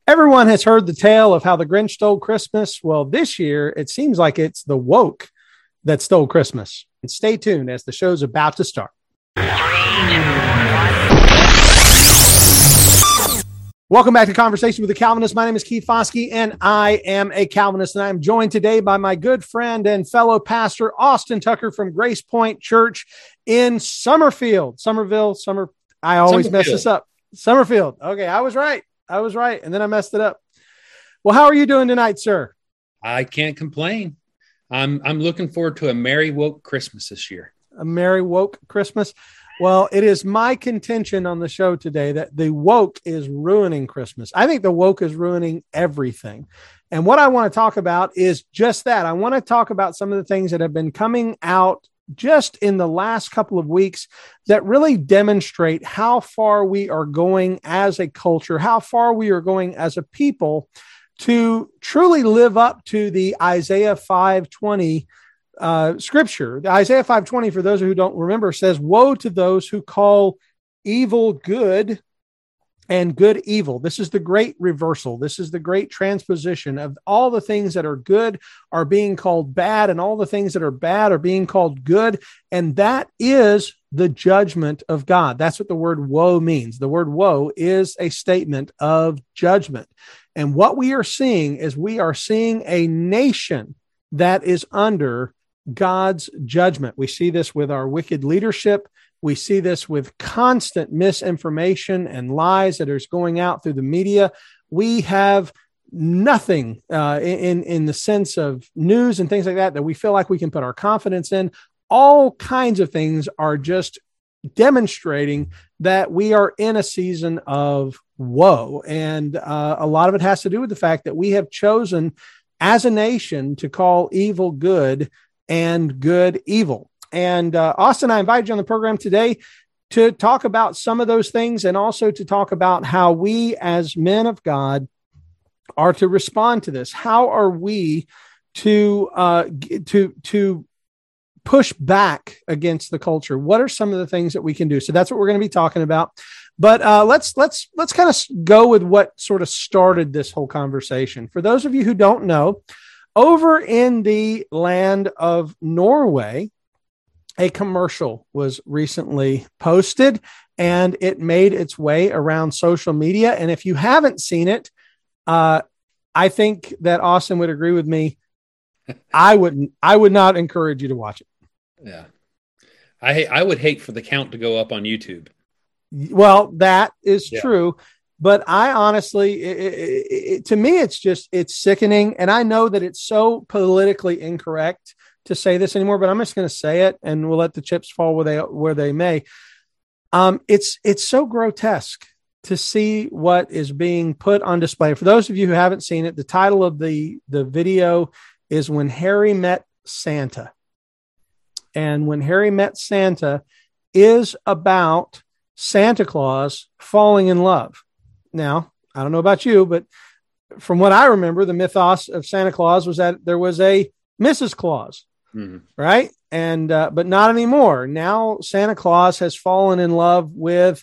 Everyone has heard the tale of how the Grinch stole Christmas. Well, this year, it seems like it's the woke that stole Christmas. And stay tuned as the show's about to start. Welcome back to Conversation with the Calvinist. My name is Keith Foskey, and I am a Calvinist, and I am joined today by my good friend and fellow pastor, Austin Tucker from Grace Point Church in Summerfield. I always mess this up. Summerfield. Okay, I was right. And then I messed it up. Well, how are you doing tonight, sir? I can't complain. I'm looking forward to a merry woke Christmas this year. A merry woke Christmas. Well, it is my contention on the show today that the woke is ruining Christmas. I think the woke is ruining everything. And what I want to talk about is just that. I want to talk about some of the things that have been coming out just in the last couple of weeks that really demonstrate how far we are going as a culture, how far we are going as a people to truly live up to the Isaiah 5:20 scripture. The Isaiah 5:20, for those who don't remember, says, "Woe to those who call evil good and good evil." This is the great reversal. This is the great transposition of all the things that are good are being called bad, and all the things that are bad are being called good. And that is the judgment of God. That's what the word woe means. The word woe is a statement of judgment. And what we are seeing is we are seeing a nation that is under God's judgment. We see this with our wicked leadership. We see this with constant misinformation and lies that is going out through the media. We have nothing in the sense of news and things like that we feel like we can put our confidence in. All kinds of things are just demonstrating that we are in a season of woe. And a lot of it has to do with the fact that we have chosen as a nation to call evil good and good evil. And Austin, I invited you on the program today to talk about some of those things and also to talk about how we as men of God are to respond to this. How are we to push back against the culture? What are some of the things that we can do? So that's what we're going to be talking about. But let's kind of go with what sort of started this whole conversation. For those of you who don't know, over in the land of Norway, a commercial was recently posted and it made its way around social media. And if you haven't seen it, I think that Austin would agree with me. I would not encourage you to watch it. Yeah. I would hate for the count to go up on YouTube. Well, that is true. But I honestly, to me, it's sickening. And I know that it's so politically incorrect to say this anymore, but I'm just going to say it and we'll let the chips fall where they may. It's so grotesque to see what is being put on display. For those of you who haven't seen it, the title of the video is When Harry Met Santa. And When Harry Met Santa is about Santa Claus falling in love. Now, I don't know about you, but from what I remember, the mythos of Santa Claus was that there was a Mrs. Claus. Mm-hmm. Right. And, but not anymore. Now Santa Claus has fallen in love with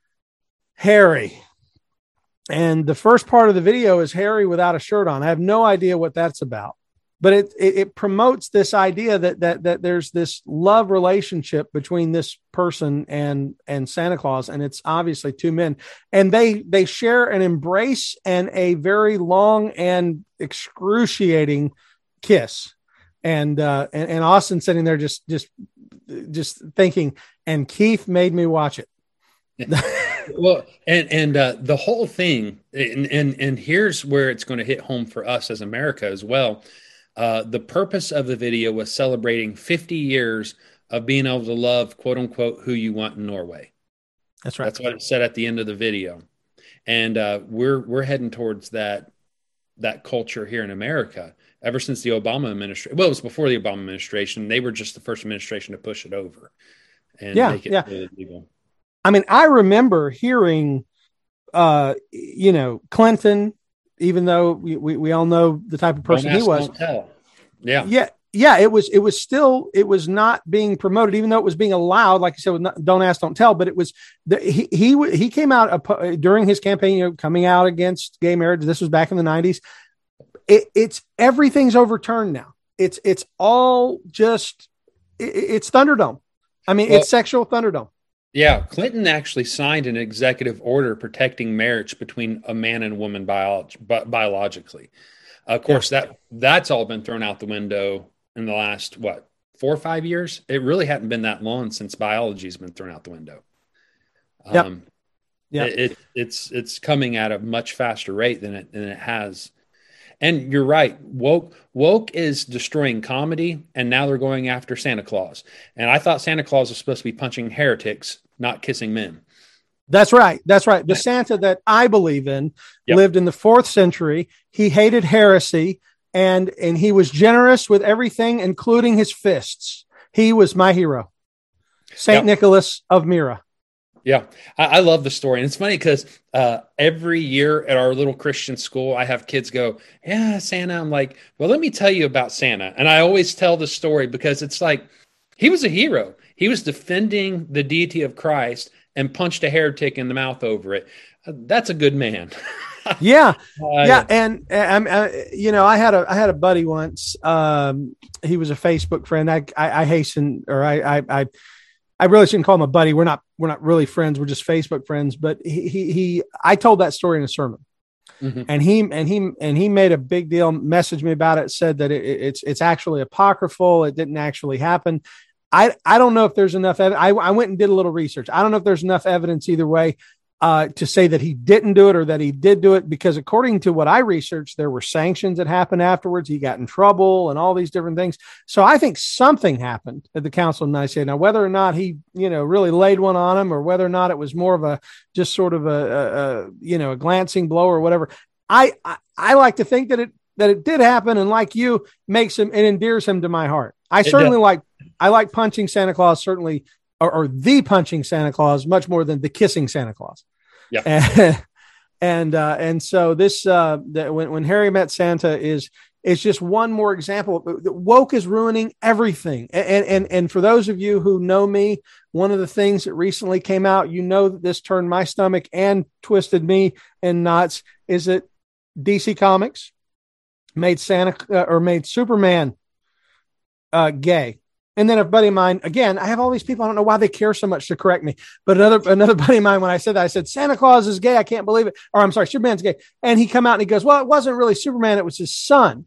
Harry. And the first part of the video is Harry without a shirt on. I have no idea what that's about, but it promotes this idea that there's this love relationship between this person and Santa Claus. And it's obviously two men, and they share an embrace and a very long and excruciating kiss. And Austin sitting there just thinking, and Keith made me watch it. Well, and the whole thing, and here's where it's going to hit home for us as America as well. The purpose of the video was celebrating 50 years of being able to love, quote unquote, who you want in Norway. That's right. That's what it said at the end of the video. And we're heading towards that culture here in America. Ever since the Obama administration, well, it was before the Obama administration. They were just the first administration to push it over and make it legal. I mean, I remember hearing, Clinton, even though we all know the type of person he was. Yeah. yeah, it was not being promoted, even though it was being allowed, like you said, with don't ask, don't tell. But it was he came out during his campaign, coming out against gay marriage. This was back in the 90s. It's everything's overturned now. It's all just it's Thunderdome. I mean, it's sexual Thunderdome. Yeah, Clinton actually signed an executive order protecting marriage between a man and woman biologically. Of course, that's all been thrown out the window in the last, 4 or 5 years? It really hadn't been that long since biology has been thrown out the window. It's coming at a much faster rate than it has. And you're right. Woke is destroying comedy, and now they're going after Santa Claus. And I thought Santa Claus was supposed to be punching heretics, not kissing men. That's right. The Santa that I believe in lived in the 4th century. He hated heresy, and he was generous with everything, including his fists. He was my hero, Saint Nicholas of Myra. Yeah, I love the story. And it's funny because every year at our little Christian school, I have kids go, yeah, Santa. I'm like, well, let me tell you about Santa. And I always tell the story because it's like, he was a hero. He was defending the deity of Christ and punched a heretic in the mouth over it. That's a good man. Yeah. And I had a buddy once. He was a Facebook friend. I really shouldn't call him a buddy. We're not really friends. We're just Facebook friends. But I told that story in a sermon, and he made a big deal. Messaged me about it. Said that it's actually apocryphal. It didn't actually happen. I don't know if there's enough. I went and did a little research. I don't know if there's enough evidence either way to say that he didn't do it or that he did do it, because according to what I researched, there were sanctions that happened afterwards. He got in trouble and all these different things. So I think something happened at the Council of Nicaea. Now, whether or not he, really laid one on him, or whether or not it was more of a just sort of a glancing blow or whatever, I like to think that it did happen, and like you, makes him, it endears him to my heart. I like punching Santa Claus, certainly, or the punching Santa Claus much more than the kissing Santa Claus. Yeah. And so this, when Harry Met Santa is just one more example. Woke is ruining everything. And for those of you who know me, one of the things that recently came out, that this turned my stomach and twisted me in knots, is that DC Comics made Superman gay. And then a buddy of mine, again, I have all these people, I don't know why they care so much to correct me, but another buddy of mine, when I said that, I said, Santa Claus is gay. I can't believe it. Or I'm sorry, Superman's gay. And he come out and he goes, well, it wasn't really Superman. It was his son.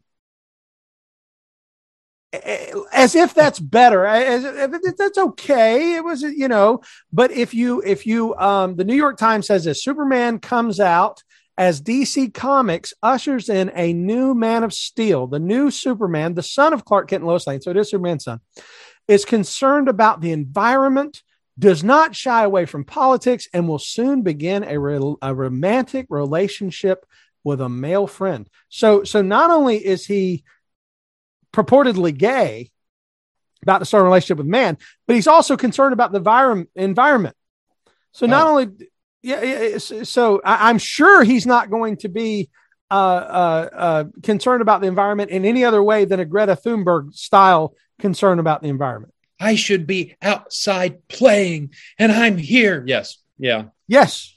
As if that's better. That's okay. It was, but if you, the New York Times says this: Superman comes out as DC Comics ushers in a new Man of Steel. The new Superman, the son of Clark Kent and Lois Lane, so it is Superman's son, is concerned about the environment, does not shy away from politics, and will soon begin a romantic relationship with a male friend. So not only is he purportedly gay, about to start a relationship with man, but he's also concerned about the environment. So not only... Yeah, so I'm sure he's not going to be concerned about the environment in any other way than a Greta Thunberg style concern about the environment. I should be outside playing, and I'm here. Yes. Yeah. Yes.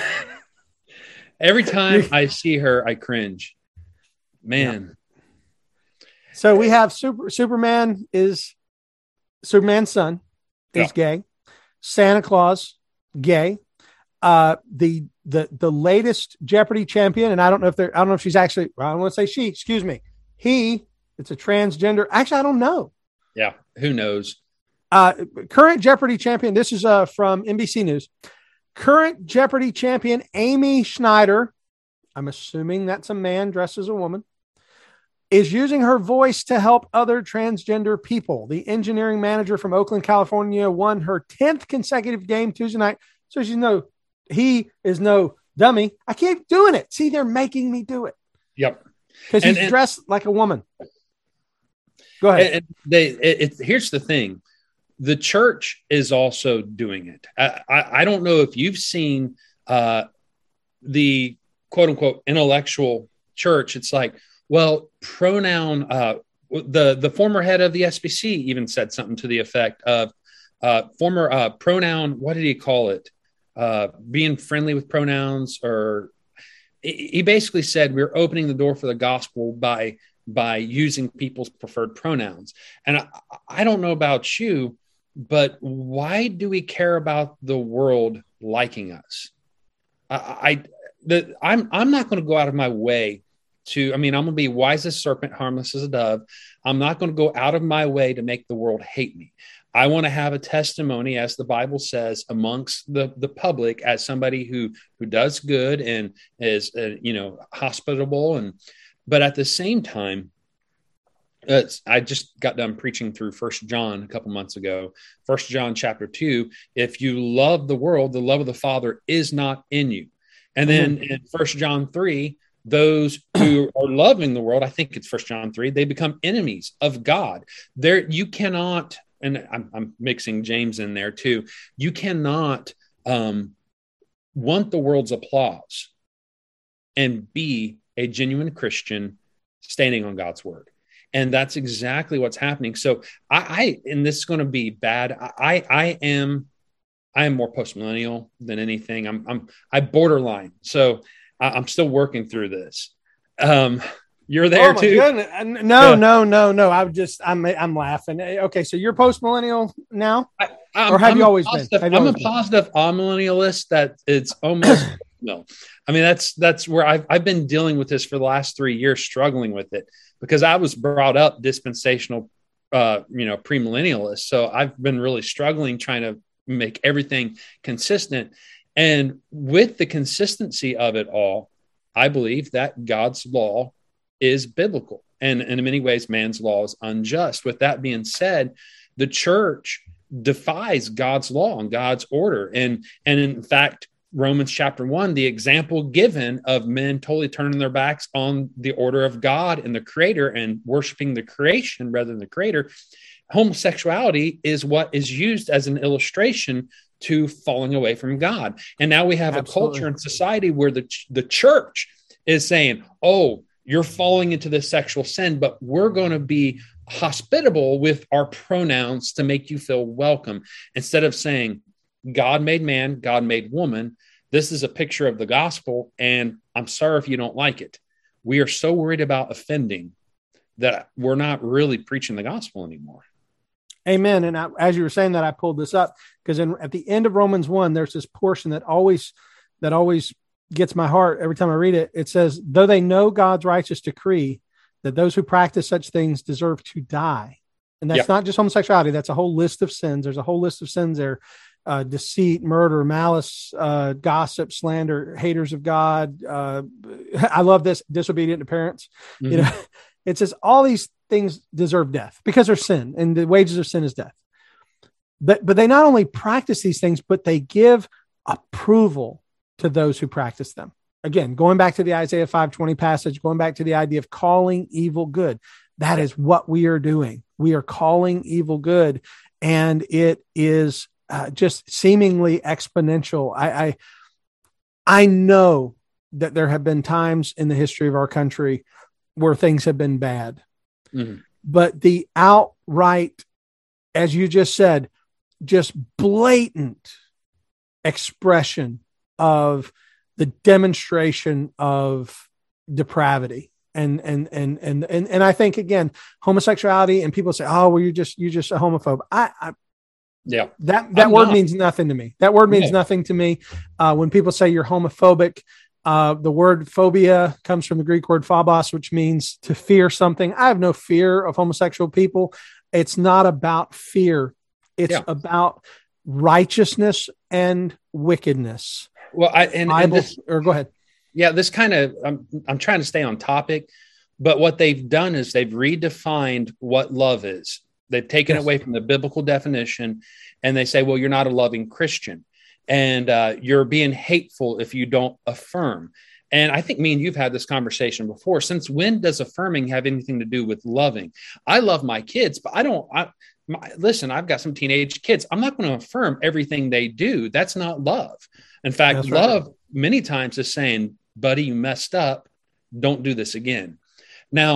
Every time I see her, I cringe. Man. Yeah. So we have Superman's son is gay. Santa Claus, gay. The latest Jeopardy champion, and I don't know if she's actually, I don't want to say she, excuse me. It's a transgender. Actually, I don't know. Yeah. Who knows? Current Jeopardy champion. This is from NBC News. Current Jeopardy champion Amy Schneider, I'm assuming that's a man dressed as a woman, is using her voice to help other transgender people. The engineering manager from Oakland, California, won her 10th consecutive game Tuesday night. So he is no dummy. I keep doing it. See, they're making me do it. Yep. Because he's dressed like a woman. Go ahead. Here's the thing. The church is also doing it. I don't know if you've seen the quote unquote intellectual church. It's like, well, pronoun the former head of the SBC even said something to the effect of former pronoun. What did he call it? Being friendly with pronouns, or he basically said we're opening the door for the gospel by using people's preferred pronouns. And I don't know about you, but why do we care about the world liking us? I'm not going to go out of my way I'm going to be wise as a serpent, harmless as a dove. I'm not going to go out of my way to make the world hate me. I want to have a testimony, as the Bible says, amongst the public as somebody who does good and is, hospitable. But at the same time, I just got done preaching through 1 John a couple months ago. 1 John chapter 2, if you love the world, the love of the Father is not in you. And then in 1 John 3, those who are loving the world, I think it's 1 John 3, they become enemies of God. You cannot, and I'm mixing James in there too, you cannot want the world's applause and be a genuine Christian standing on God's word. And that's exactly what's happening. So and this is going to be bad. I am more postmillennial than anything. I borderline. So I'm still working through this. You're there too. Goodness. No. I'm laughing. Okay. So you're postmillennial now, or have you always been? I'm a positive amillennialist that it's almost no. I mean, that's where I've been dealing with this for the last 3 years, struggling with it because I was brought up dispensational, premillennialist. So I've been really struggling trying to make everything consistent. And with the consistency of it all, I believe that God's law is biblical. And in many ways, man's law is unjust. With that being said, the church defies God's law and God's order. And in fact, Romans chapter 1, the example given of men totally turning their backs on the order of God and the creator and worshiping the creation rather than the creator, homosexuality is what is used as an illustration to falling away from God. And now we have a culture and society where the church is saying, oh, you're falling into this sexual sin, but we're going to be hospitable with our pronouns to make you feel welcome. Instead of saying, God made man, God made woman. This is a picture of the gospel, and I'm sorry if you don't like it. We are so worried about offending that we're not really preaching the gospel anymore. Amen. And as you were saying that, I pulled this up because at the end of Romans 1, there's this portion that always gets my heart every time I read it. It says, though they know God's righteous decree that those who practice such things deserve to die. And that's not just homosexuality. That's a whole list of sins. There's a whole list of sins there. Deceit, murder, malice, gossip, slander, haters of God. I love this, disobedient to parents. Mm-hmm. It says all these things deserve death because they're sin, and the wages of sin is death. But they not only practice these things, but they give approval to those who practice them. Again, going back to the Isaiah 5:20 passage, going back to the idea of calling evil good. That is what we are doing. We are calling evil good, and it is just seemingly exponential. I know that there have been times in the history of our country where things have been bad, but the outright, as you just said, just blatant expression of the demonstration of depravity. And I think, again, homosexuality, and people say, oh, well, you're just a homophobe. That word means nothing to me. That word means nothing to me. When people say you're homophobic, the word phobia comes from the Greek word phobos, which means to fear something. I have no fear of homosexual people. It's not about fear. It's about righteousness and wickedness. Well, go ahead. Yeah, this kind of, I'm trying to stay on topic, but what they've done is they've redefined what love is. They've taken it away from the biblical definition, and they say, well, you're not a loving Christian, and you're being hateful if you don't affirm. And I think me and you've had this conversation before. Since when does affirming have anything to do with loving? I love my kids, but listen, I've got some teenage kids. I'm not going to affirm everything they do. That's not love. In fact, love many times is saying, buddy, you messed up. Don't do this again. Now,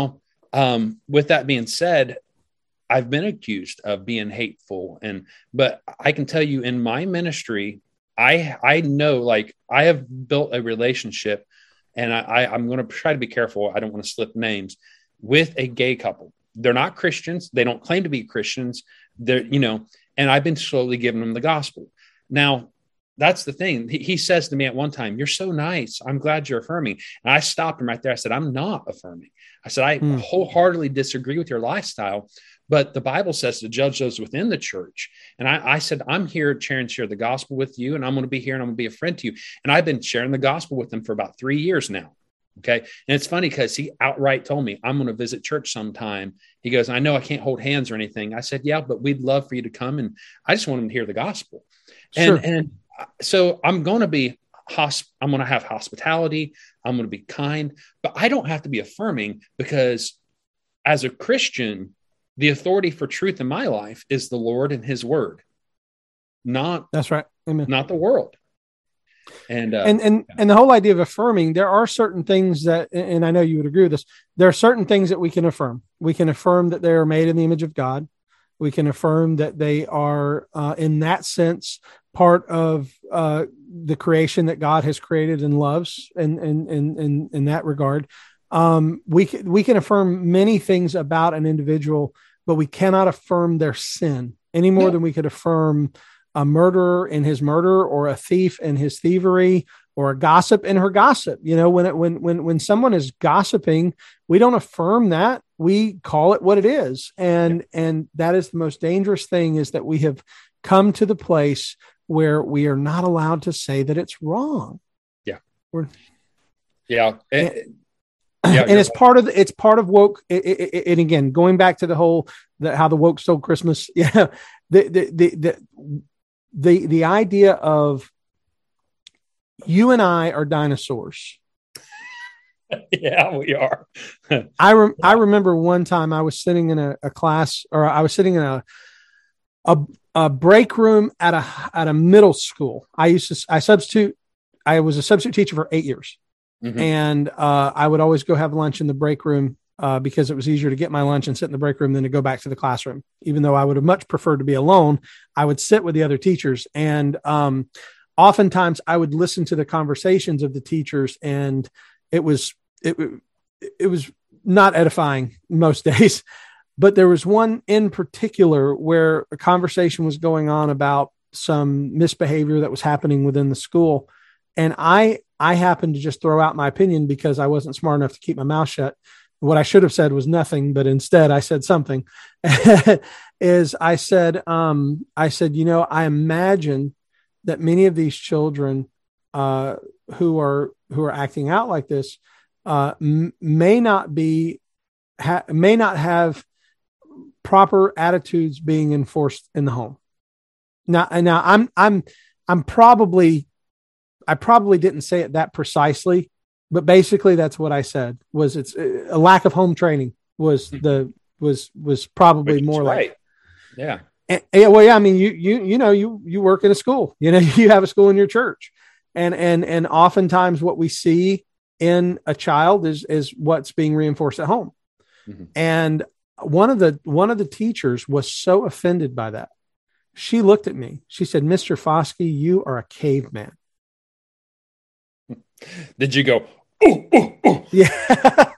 With that being said, I've been accused of being hateful, but I can tell you in my ministry, I know, like, I have built a relationship, and I'm going to try to be careful. I don't want to slip names, with a gay couple. They're not Christians. They don't claim to be Christians. They're, and I've been slowly giving them the gospel. Now, that's the thing. He says to me at one time, "You're so nice. I'm glad you're affirming." And I stopped him right there. I said, "I'm not affirming." I said, "I wholeheartedly disagree with your lifestyle, but the Bible says to judge those within the church." And I said, "I'm here to share the gospel with you, and I'm going to be here, and I'm going to be a friend to you." And I've been sharing the gospel with them for about 3 years now. Okay. And it's funny because he outright told me, "I'm going to visit church sometime." He goes, "I know I can't hold hands or anything." I said, "Yeah, but we'd love for you to come." And I just want them to hear the gospel. Sure. And so I'm going to have hospitality. I'm going to be kind, but I don't have to be affirming, because as a Christian, the authority for truth in my life is the Lord and his word, that's right. Amen. Not the world. And the whole idea of affirming, there are certain things that, and I know you would agree with this, there are certain things that we can affirm. We can affirm that they are made in the image of God. We can affirm that they are, in that sense, part of the creation that God has created and loves. And in that regard, we can affirm many things about an individual, but we cannot affirm their sin any more than we could affirm a murderer in his murder, or a thief in his thievery, or a gossip in her gossip. When someone is gossiping, we don't affirm that. We call it what it is. And that is the most dangerous thing, is that we have come to the place where we are not allowed to say that it's wrong. Yeah. And it's part of woke. And again, going back to how the woke stole Christmas. Yeah. The idea of you and I are dinosaurs. Yeah, we are. I remember one time I was sitting in a class, or I was sitting in a break room at a middle school. I was a substitute teacher for 8 years. Mm-hmm. And I would always go have lunch in the break room because it was easier to get my lunch and sit in the break room than to go back to the classroom. Even though I would have much preferred to be alone, I would sit with the other teachers. And oftentimes I would listen to the conversations of the teachers, and it was not edifying most days. But there was one in particular where a conversation was going on about some misbehavior that was happening within the school. And I happened to just throw out my opinion because I wasn't smart enough to keep my mouth shut. What I should have said was nothing, but instead I said something. I said, I imagine that many of these children who are acting out like this may not have proper attitudes being enforced in the home. Now I probably didn't say it that precisely, but basically that's what I said. Was it's a lack of home training was probably more right. like, yeah. Well, yeah. I mean, you work in a school, you have a school in your church, and oftentimes what we see in a child is what's being reinforced at home. Mm-hmm. And one of the teachers was so offended by that. She looked at me. She said, "Mr. Foskey, you are a caveman." Did you go, "Ooh, ooh, ooh"? Yeah.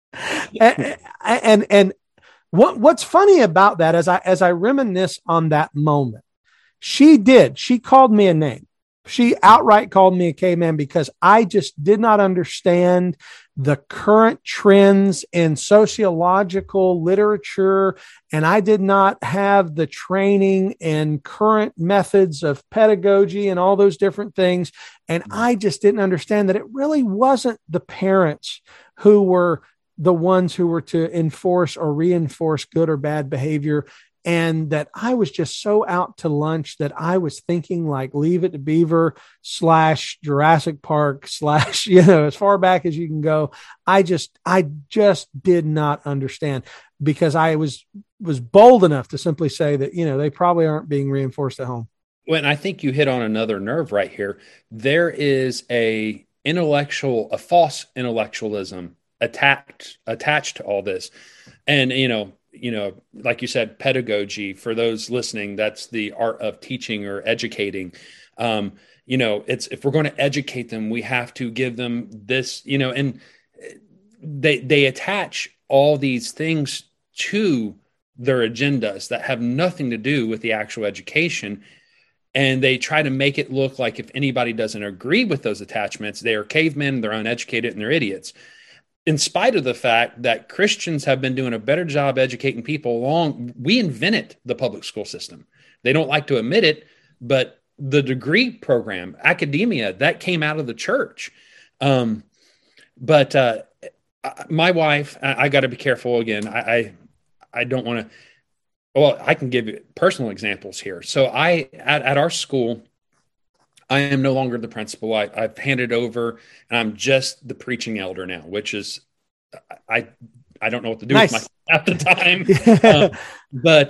and what's funny about that, as I reminisce on that moment, she called me a name. She outright called me a caveman because I just did not understand the current trends in sociological literature. And I did not have the training and current methods of pedagogy and all those different things. And I just didn't understand that it really wasn't the parents who were the ones who were to enforce or reinforce good or bad behavior. And that I was just so out to lunch that I was thinking like Leave It to Beaver / Jurassic Park / as far back as you can go. I just did not understand, because I was bold enough to simply say that, they probably aren't being reinforced at home. Well, and I think you hit on another nerve right here. There is a false intellectualism attached to all this. And, like you said, pedagogy, for those listening, that's the art of teaching or educating. It's, if we're going to educate them, we have to give them this, and they attach all these things to their agendas that have nothing to do with the actual education. And they try to make it look like if anybody doesn't agree with those attachments, they are cavemen, they're uneducated, and they're idiots. In spite of the fact that Christians have been doing a better job educating people we invented the public school system. They don't like to admit it, but the degree program, academia, that came out of the church. But my wife, I got to be careful again. I don't want to. Well, I can give you personal examples here. So at our school, I am no longer the principal. I've handed over, and I'm just the preaching elder now, which is, I don't know what to do with myself at the time. But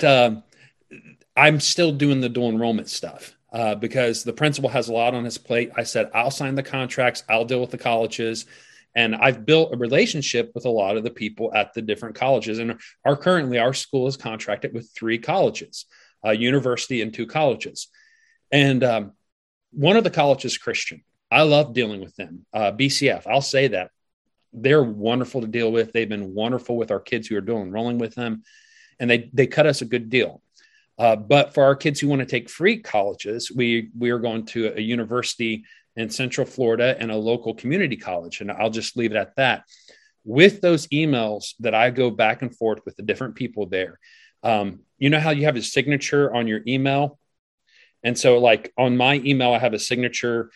I'm still doing the dual enrollment stuff because the principal has a lot on his plate. I said, I'll sign the contracts. I'll deal with the colleges. And I've built a relationship with a lot of the people at the different colleges. And currently our school is contracted with 3 colleges, a university and 2 colleges. And one of the colleges is Christian. I love dealing with them. BCF, I'll say that. They're wonderful to deal with. They've been wonderful with our kids who are dual enrolling with them. And they cut us a good deal. But for our kids who want to take free colleges, we are going to a university in Central Florida and a local community college. And I'll just leave it at that. With those emails that I go back and forth with the different people there, you know how you have a signature on your email? And so like on my email, I have a signature,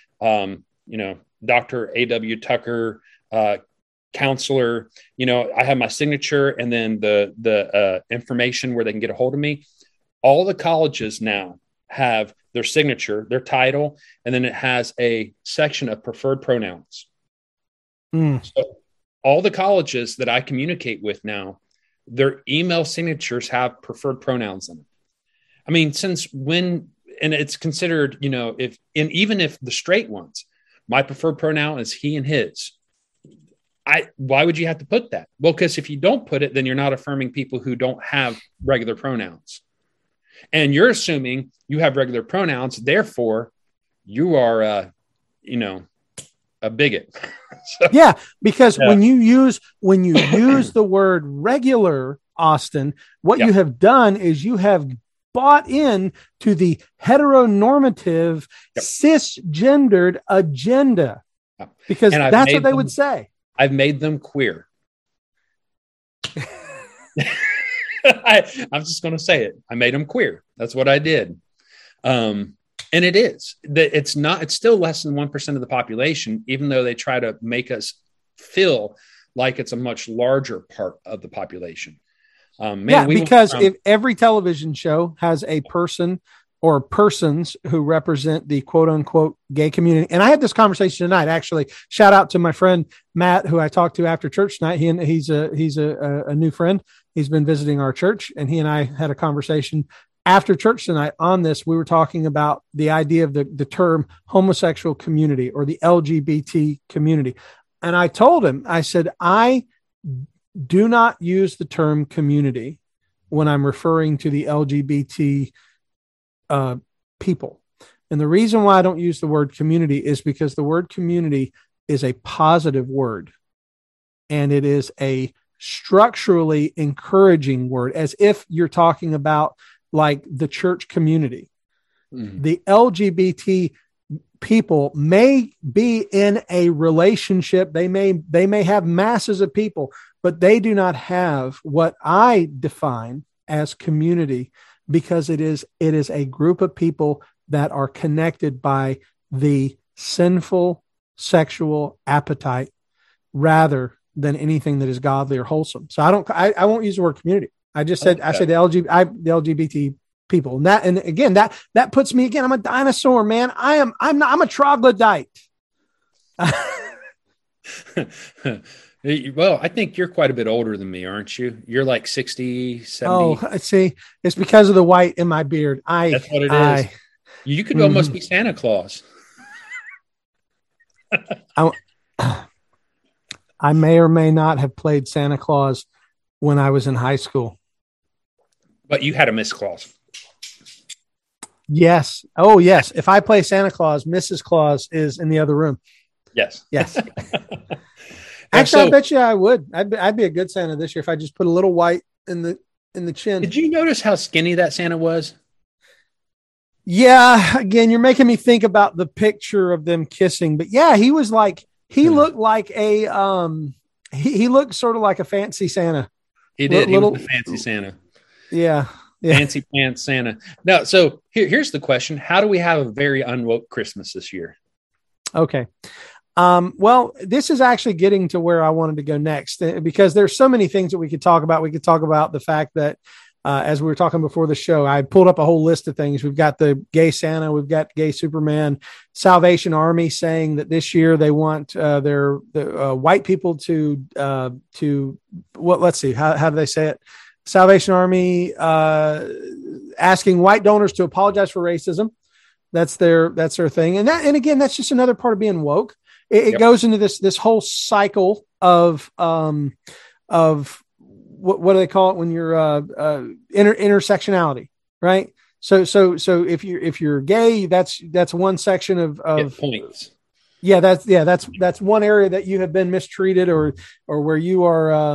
Dr. A.W. Tucker, counselor, I have my signature and then the information where they can get a hold of me. All the colleges now have their signature, their title, and then it has a section of preferred pronouns. So all the colleges that I communicate with now, their email signatures have preferred pronouns in it. I mean, and it's considered, even if the straight ones, my preferred pronoun is he and his. Why would you have to put that? Well, because if you don't put it, then you're not affirming people who don't have regular pronouns. And you're assuming you have regular pronouns, therefore you are, a bigot. Yeah, because when you use the word regular, Austin, what you have done is you have bought in to the heteronormative, cisgendered agenda, because that's what they would say. I've made them queer. I'm just going to say it. I made them queer. That's what I did. And it's still less than 1% of the population, even though they try to make us feel like it's a much larger part of the population. Because if every television show has a person or persons who represent the quote unquote gay community. And I had this conversation tonight, actually. Shout out to my friend Matt, who I talked to after church tonight. He's a new friend. He's been visiting our church, and he and I had a conversation after church tonight on this. We were talking about the idea of the term homosexual community or the LGBT community. And I told him, I said, I do not use the term community when I'm referring to the LGBT people. And the reason why I don't use the word community is because the word community is a positive word, and it is a structurally encouraging word, as if you're talking about like the church community. The LGBT people may be in a relationship. They may have masses of people, but they do not have what I define as community, because it is a group of people that are connected by the sinful sexual appetite rather than anything that is godly or wholesome. So I won't use the word community. I just said, I said the LGBT people. And again, that puts me, again, I'm a dinosaur, man. I'm a troglodyte. Well, I think you're quite a bit older than me, aren't you? You're like 60, 70. Oh, see, it's because of the white in my beard. That's what it is. You could almost be Santa Claus. I may or may not have played Santa Claus when I was in high school. But you had a Miss Claus. Yes. Oh, yes. If I play Santa Claus, Mrs. Claus is in the other room. Yes. Yes. Actually, I bet you I would. I'd be a good Santa this year if I just put a little white in the chin. Did you notice how skinny that Santa was? Yeah. Again, you're making me think about the picture of them kissing. But yeah, he was like, he looked like he looked sort of like a fancy Santa. He did. He was the fancy Santa. Yeah. Fancy pants Santa. Now, so here's the question. How do we have a very unwoke Christmas this year? Okay. Well, this is actually getting to where I wanted to go next because there's so many things that we could talk about. We could talk about the fact that, as we were talking before the show, I pulled up a whole list of things. We've got the gay Santa, we've got gay Superman, Salvation Army saying that this year they want the white people to let's see, how do they say it? Salvation Army asking white donors to apologize for racism. That's their thing. And again, that's just another part of being woke. It goes into this whole cycle of what do they call it when you're intersectionality, right? So if you're gay, that's one section of points. Yeah, that's one area that you have been mistreated or where you are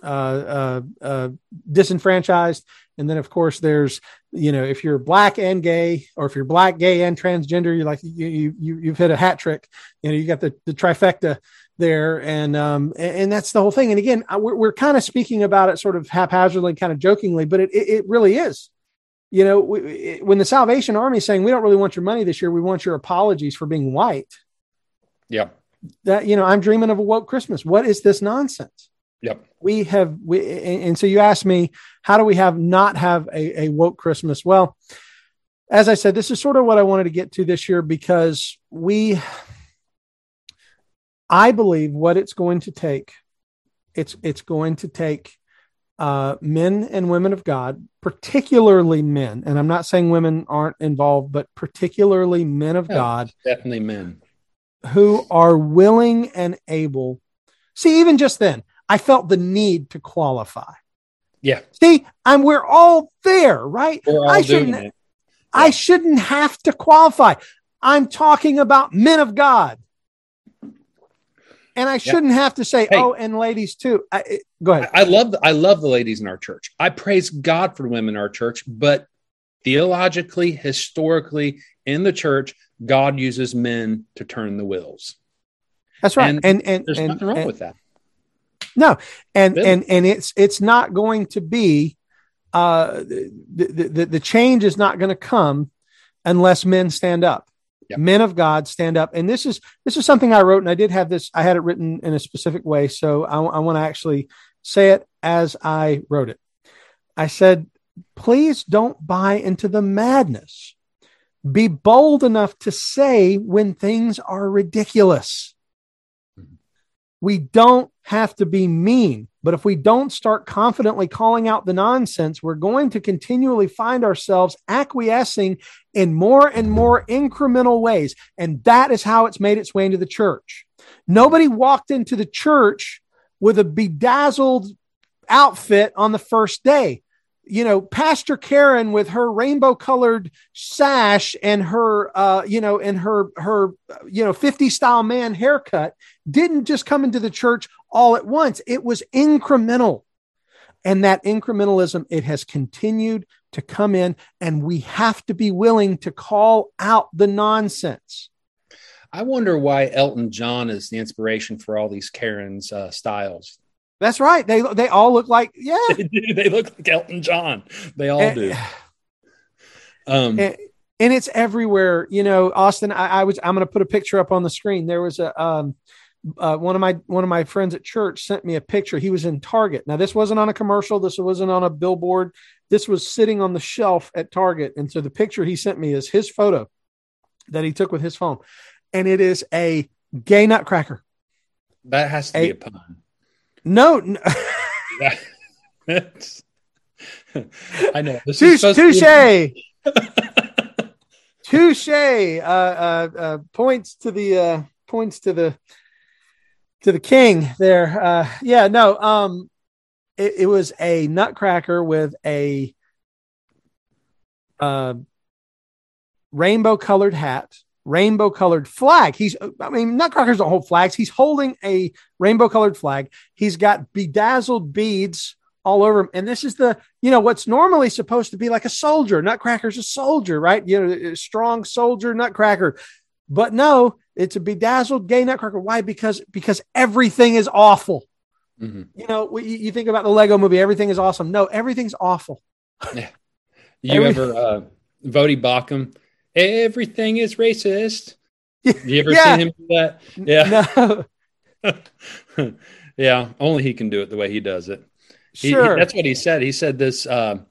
disenfranchised. And then of course there's, if you're black and gay, or if you're black, gay, and transgender, you're like, you've hit a hat trick. You got the trifecta there. And that's the whole thing. And again, we're kind of speaking about it sort of haphazardly, kind of jokingly, but it really is. When the Salvation Army is saying, we don't really want your money this year, we want your apologies for being white. Yeah. That, I'm dreaming of a woke Christmas. What is this nonsense? Yep. And so you asked me, how do we not have a woke Christmas? Well, as I said, this is sort of what I wanted to get to this year because I believe what it's going to take, it's going to take men and women of God, particularly men. And I'm not saying women aren't involved, but particularly men of God. Definitely men. Who are willing and able. See, even just then, I felt the need to qualify. Yeah. See, we're all there, right? We're all doing it. I shouldn't have to qualify. I'm talking about men of God. And I shouldn't have to say, and ladies too. Go ahead. I love the ladies in our church. I praise God for women in our church, but theologically, historically, in the church, God uses men to turn the wheels. That's right. And there's nothing wrong with that. No, and it's not going to be the change is not going to come unless men stand up. Yep. Men of God stand up. And this is something I wrote, and I did have this. I had it written in a specific way, so I want to actually say it as I wrote it. I said, "Please don't buy into the madness. Be bold enough to say when things are ridiculous. We don't have to be mean, but if we don't start confidently calling out the nonsense, we're going to continually find ourselves acquiescing in more and more incremental ways. And that is how it's made its way into the church. Nobody walked into the church with a bedazzled outfit on the first day. Pastor Karen with her rainbow colored sash and her, her 50 style man haircut didn't just come into the church all at once. It was incremental. And that incrementalism, it has continued to come in, and we have to be willing to call out the nonsense. I wonder why Elton John is the inspiration for all these Karen's styles. That's right. They all look like, they look like Elton John. They all do. And it's everywhere. Austin, I'm going to put a picture up on the screen. There was one of my friends at church sent me a picture. He was in Target. Now, this wasn't on a commercial. This wasn't on a billboard. This was sitting on the shelf at Target. And so the picture he sent me is his photo that he took with his phone. And it is a gay nutcracker. That has to be a pun. No. I know. Touche. Touche. Points to the to the king there. Yeah, no, it was a nutcracker with a rainbow colored hat, rainbow colored flag. Nutcrackers don't hold flags. He's holding a rainbow colored flag. He's got bedazzled beads all over him. And this is what's normally supposed to be like a soldier. Nutcracker's a soldier, right? A strong soldier nutcracker. But no, it's a bedazzled gay nutcracker. Why? Because everything is awful. Mm-hmm. You think about the Lego movie, everything is awesome. No, everything's awful. Yeah. You ever Vodi Bakum? Everything is racist. You ever seen him do that? Yeah. No. Yeah. Only he can do it the way he does it. Sure. That's what he said. He said this not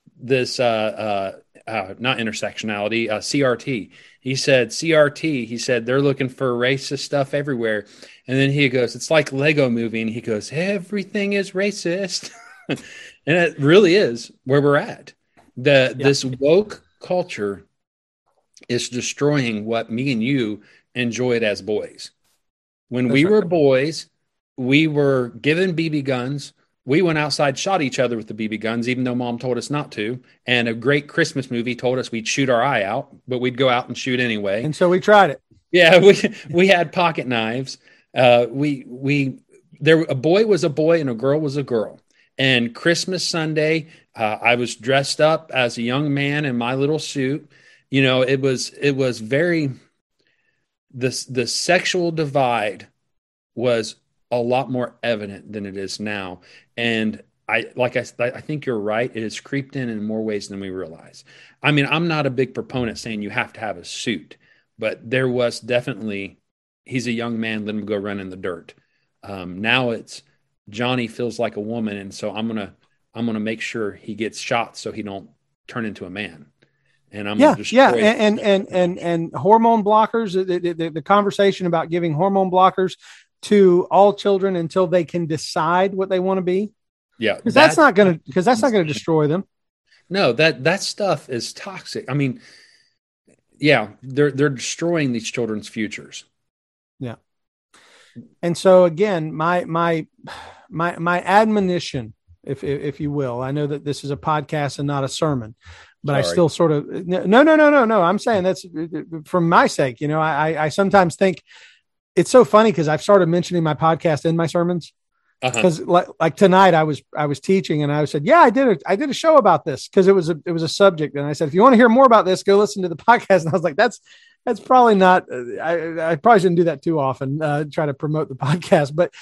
intersectionality, CRT. He said CRT. He said they're looking for racist stuff everywhere. And then he goes, it's like Lego movie. And he goes, everything is racist. And it really is where we're at. This woke culture is destroying what me and you enjoyed as boys. When we were boys, we were given BB guns. We went outside, shot each other with the BB guns, even though mom told us not to. And a great Christmas movie told us we'd shoot our eye out, but we'd go out and shoot anyway. And so we tried it. Yeah, we had pocket knives. A boy was a boy and a girl was a girl. And Christmas Sunday, I was dressed up as a young man in my little suit. It was very, the sexual divide was a lot more evident than it is now. And I think you're right. It has creeped in more ways than we realize. I mean, I'm not a big proponent saying you have to have a suit, but there was definitely, he's a young man, let him go run in the dirt. Now it's Johnny feels like a woman. And so I'm going to make sure he gets shot so he don't turn into a man. And I'm and hormone blockers, the conversation about giving hormone blockers to all children until they can decide what they want to be. Yeah. Because that's not going to destroy them. No, that stuff is toxic. I mean, yeah, they're destroying these children's futures. Yeah. And so again, my admonition, if you will, I know that this is a podcast and not a sermon, but sorry. I still sort of, no. I'm saying that's for my sake. I sometimes think it's so funny because I've started mentioning my podcast in my sermons. Because like tonight I was teaching and I said, yeah, I did a show about this because it was a subject. And I said, if you want to hear more about this, go listen to the podcast. And I was like, that's probably not, I probably shouldn't do that too often, try to promote the podcast. But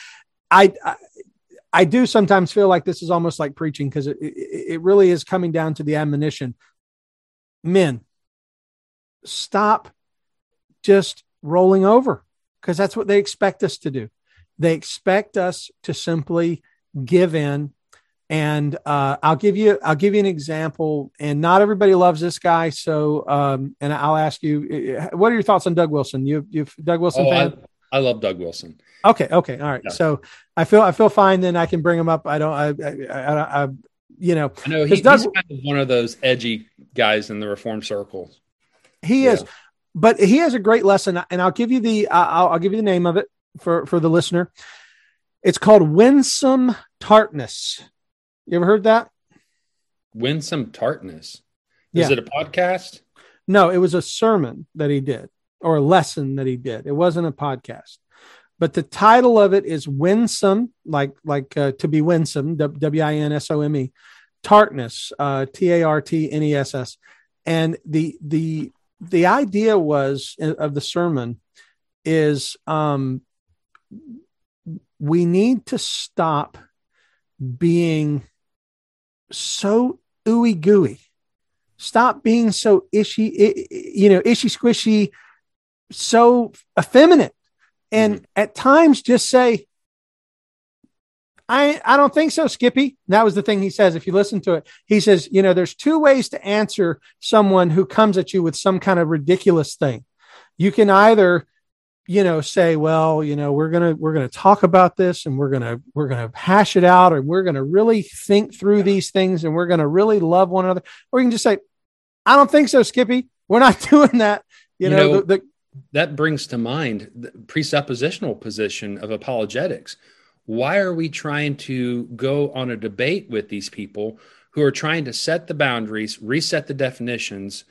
I do sometimes feel like this is almost like preaching because it really is coming down to the admonition. Men, stop just rolling over because that's what they expect us to do. They expect us to simply give in. And I'll give you an example. And not everybody loves this guy. So, and I'll ask you, what are your thoughts on Doug Wilson? You Doug Wilson fan? I love Doug Wilson. Okay. All right. Yeah. So I feel fine. Then I can bring him up. I know he's kind of one of those edgy guys in the Reform circle. He is, but he has a great lesson. And I'll give you I'll give you the name of it for the listener. It's called Winsome Tartness. You ever heard that? Winsome Tartness. Is it a podcast? No, it was a sermon that he did or a lesson that he did. It wasn't a podcast, but the title of it is Winsome, like to be winsome, Winsome, Tartness, Tartness. And the idea was of the sermon is, we need to stop being so ooey gooey. Stop being so ishy squishy, so effeminate. And at times just say, I don't think so, Skippy. That was the thing he says. If you listen to it, he says, there's two ways to answer someone who comes at you with some kind of ridiculous thing. You can either, say, well, we're going to talk about this and we're going to hash it out and we're going to really think through these things and we're going to really love one another. Or you can just say, I don't think so, Skippy. We're not doing that. that brings to mind the presuppositional position of apologetics. Why are we trying to go on a debate with these people who are trying to set the boundaries, reset the definitions,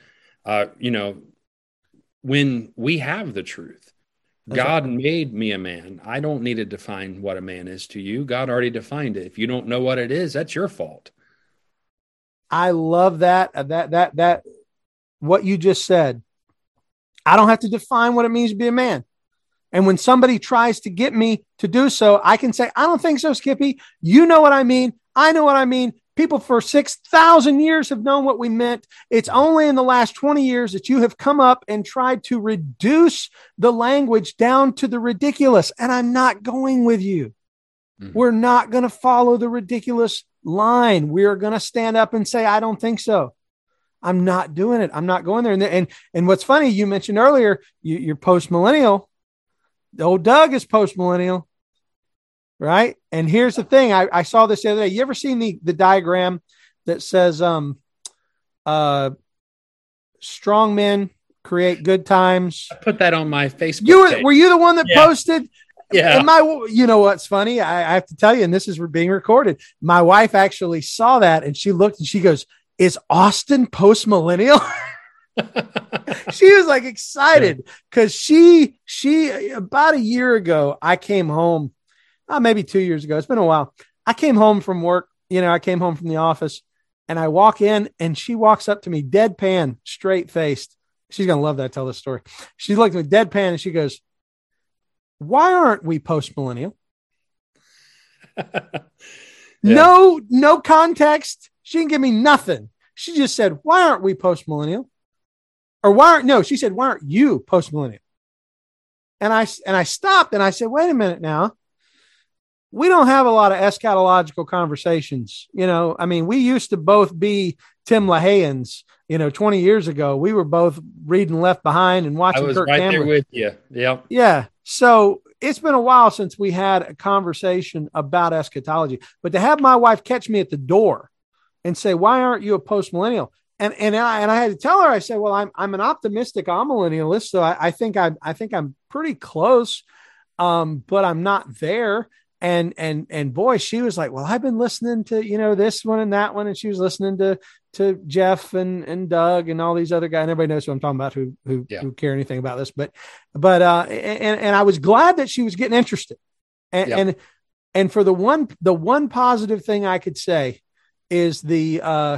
when we have the truth? God made me a man. I don't need to define what a man is to you. God already defined it. If you don't know what it is, that's your fault. I love that. What you just said. I don't have to define what it means to be a man. And when somebody tries to get me to do so, I can say, I don't think so, Skippy. You know what I mean. I know what I mean. People for 6,000 years have known what we meant. It's only in the last 20 years that you have come up and tried to reduce the language down to the ridiculous. And I'm not going with you. Mm-hmm. We're not going to follow the ridiculous line. We are going to stand up and say, I don't think so. I'm not doing it. I'm not going there. And what's funny, you mentioned earlier, you're post-millennial. Old Doug is post-millennial, right? And here's the thing. I saw this the other day. You ever seen the diagram that says strong men create good times? I put that on my Facebook page. Were you the one that posted? Yeah. And you know what's funny? I have to tell you, and this is being recorded. My wife actually saw that and she looked and she goes, is Austin post-millennial? She was like excited because she about a year ago, I came home, maybe 2 years ago. It's been a while. I came home from work. I came home from the office and I walk in and she walks up to me, deadpan, straight faced. She's going to love that. I tell this story. She looked at me deadpan and she goes, why aren't we post-millennial? No context. She didn't give me nothing. She just said, why aren't we post-millennial? Or she said, why aren't you post-millennial? And I stopped and I said, wait a minute now. We don't have a lot of eschatological conversations. We used to both be Tim LaHayans, 20 years ago. We were both reading Left Behind and watching Kirk Cameron. I was right there with you. Yeah. Yeah. So it's been a while since we had a conversation about eschatology, but to have my wife catch me at the door and say, why aren't you a post-millennial? And I had to tell her, I said, well, I'm an optimistic amillennialist. So I think I'm pretty close. But I'm not there. And boy, she was like, well, I've been listening to, this one and that one. And she was listening to Jeff and Doug and all these other guys. And everybody knows who I'm talking about who care anything about this, but I was glad that she was getting interested. And for the one positive thing I could say is the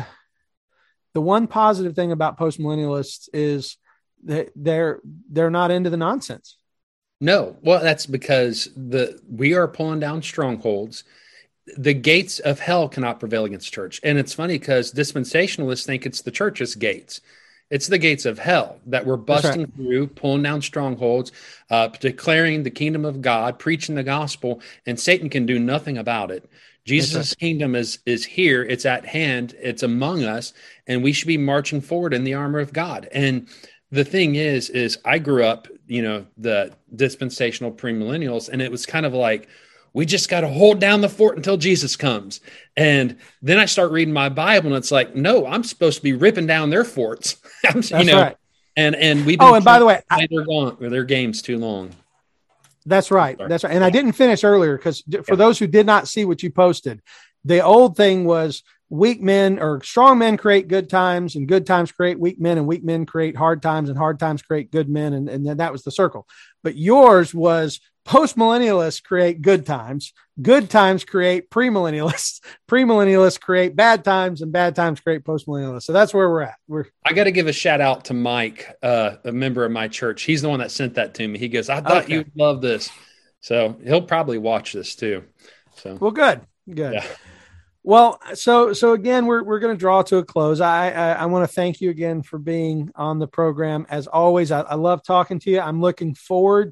one positive thing about post-millennialists is that they're not into the nonsense. No, well, that's because we are pulling down strongholds. The gates of hell cannot prevail against church. And it's funny because dispensationalists think it's the church's gates. It's the gates of hell that we're busting through, pulling down strongholds, declaring the kingdom of God, preaching the gospel, and Satan can do nothing about it. Jesus' kingdom is here. It's at hand. It's among us, and we should be marching forward in the armor of God. And the thing is I grew up, the dispensational premillennials, and it was kind of like, we just got to hold down the fort until Jesus comes. And then I start reading my Bible, and it's like, no, I'm supposed to be ripping down their forts. That's right. And we've been. Oh, and by the way, their game's too long. That's right. That's right. And I didn't finish earlier because for those who did not see what you posted, the old thing was weak men or strong men create good times and good times create weak men and weak men create hard times and hard times create good men. And then that was the circle. But yours was post-millennialists create good times create premillennialists create bad times, and bad times create post-millennialists. So that's where we're at. I got to give a shout out to Mike, a member of my church. He's the one that sent that to me. He goes, I thought you'd love this. So he'll probably watch this too. So, well, good. Yeah. Well, so again, we're going to draw to a close. I want to thank you again for being on the program. As always, I love talking to you. I'm looking forward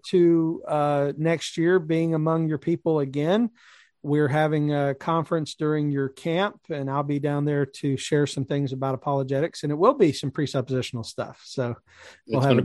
to next year being among your people again. We're having a conference during your camp, and I'll be down there to share some things about apologetics, and it will be some presuppositional stuff. So we'll have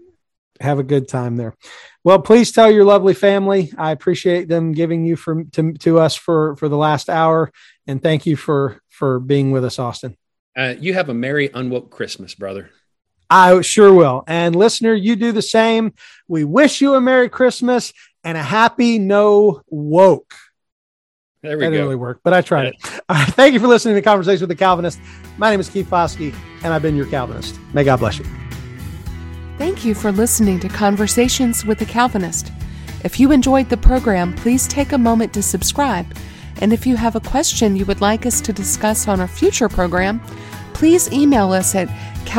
a good time there. Well, please tell your lovely family. I appreciate them giving you to us for the last hour. And thank you for being with us, Austin. You have a merry unwoke Christmas, brother. I sure will. And listener, you do the same. We wish you a Merry Christmas and a happy no woke. There we that go. didn't really work, but I tried it. All right, thank you for listening to Conversation with the Calvinist. My name is Keith Foskey, and I've been your Calvinist. May God bless you. Thank you for listening to Conversations with the Calvinist. If you enjoyed the program, please take a moment to subscribe. And if you have a question you would like us to discuss on a future program, please email us at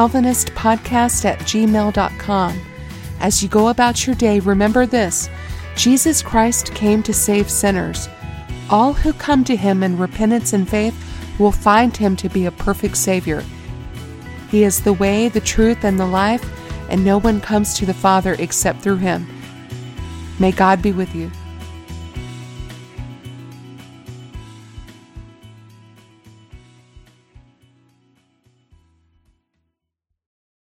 calvinistpodcast@gmail.com. As you go about your day, remember this: Jesus Christ came to save sinners. All who come to him in repentance and faith will find him to be a perfect Savior. He is the way, the truth, and the life, and no one comes to the Father except through him. May God be with you.